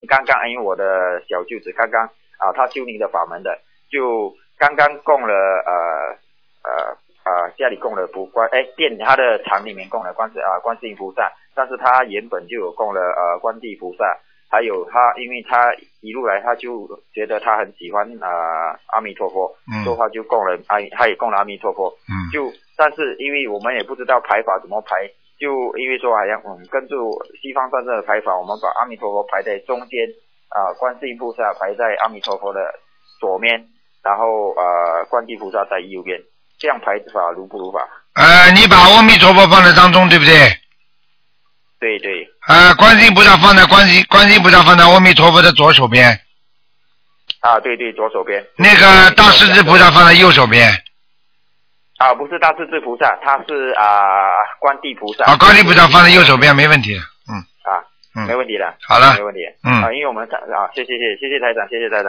刚刚因为我的小舅子刚刚他修您的法门的，就刚刚供了家里供了店他的厂里面供了观世音菩萨，但是他原本就有供了观地菩萨，还有他因为他一路来他就觉得他很喜欢阿弥陀佛，所以他就供了他也供了阿弥陀佛，但是因为我们也不知道排法怎么排，就因为说好像跟着西方三圣的排法，我们把阿弥陀佛排在中间观世音菩萨排在阿弥陀佛的左面，然后观地菩萨在右边，这样排法如不如法？ 你把阿弥陀佛放在当中，对不对？ 对对。 观世音菩萨放在观世音菩萨放在阿弥陀佛的左手边。 对对，左手边。 那个大势至菩萨放在右手边。 不是大势至菩萨，他是观地菩萨。 观地菩萨放在右手边，没问题。 没问题的。 好了。 没问题。因为我们谢谢台长，谢谢台长。